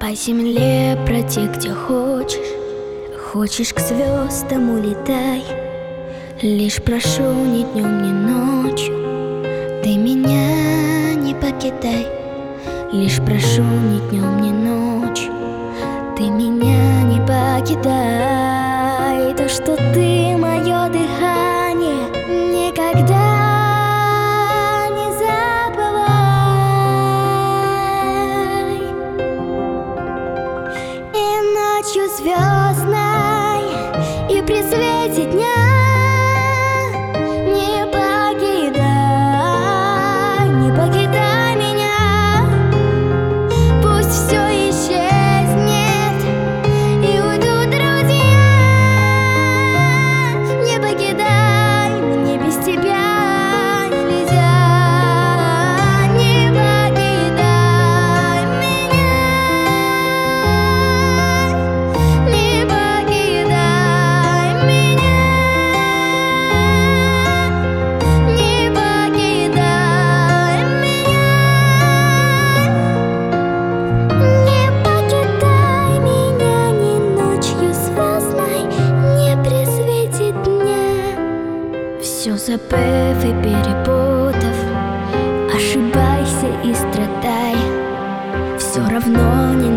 По земле пройти где хочешь, хочешь к звездам улетай. Лишь прошу ни днем, ни ночью, ты меня не покидай. Лишь прошу ни днем, ни ночью, ты меня не покидай. То, что ты мое дыхание, никогда не забывай. И ночью звездной, и при свете дня не покидай, не покидай меня. Пусть все исчезнет и уйдут друзья. Не покидай, мне без тебя нельзя. Не покидай меня, не покидай меня, не покидай меня. Не покидай меня ни ночью звездной, ни при свете дня. Все забыв и перепутав, ошибайся и страдай, все равно не